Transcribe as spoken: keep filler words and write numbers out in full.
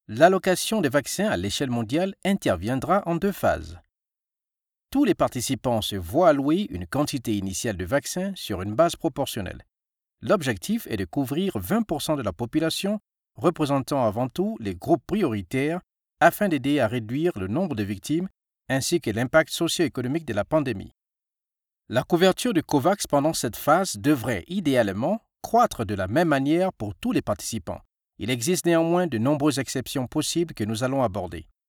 L'allocation des vaccins à l'échelle mondiale interviendra en deux phases. Tous les participants se voient allouer une quantité initiale de vaccins sur une base proportionnelle. L'objectif est de couvrir vingt pour cent de la population, représentant avant tout les groupes prioritaires, afin d'aider à réduire le nombre de victimes ainsi que l'impact socio-économique de la pandémie. La couverture de COVAX pendant cette phase devrait idéalement croître de la même manière pour tous les participants. Il existe néanmoins de nombreuses exceptions possibles que nous allons aborder.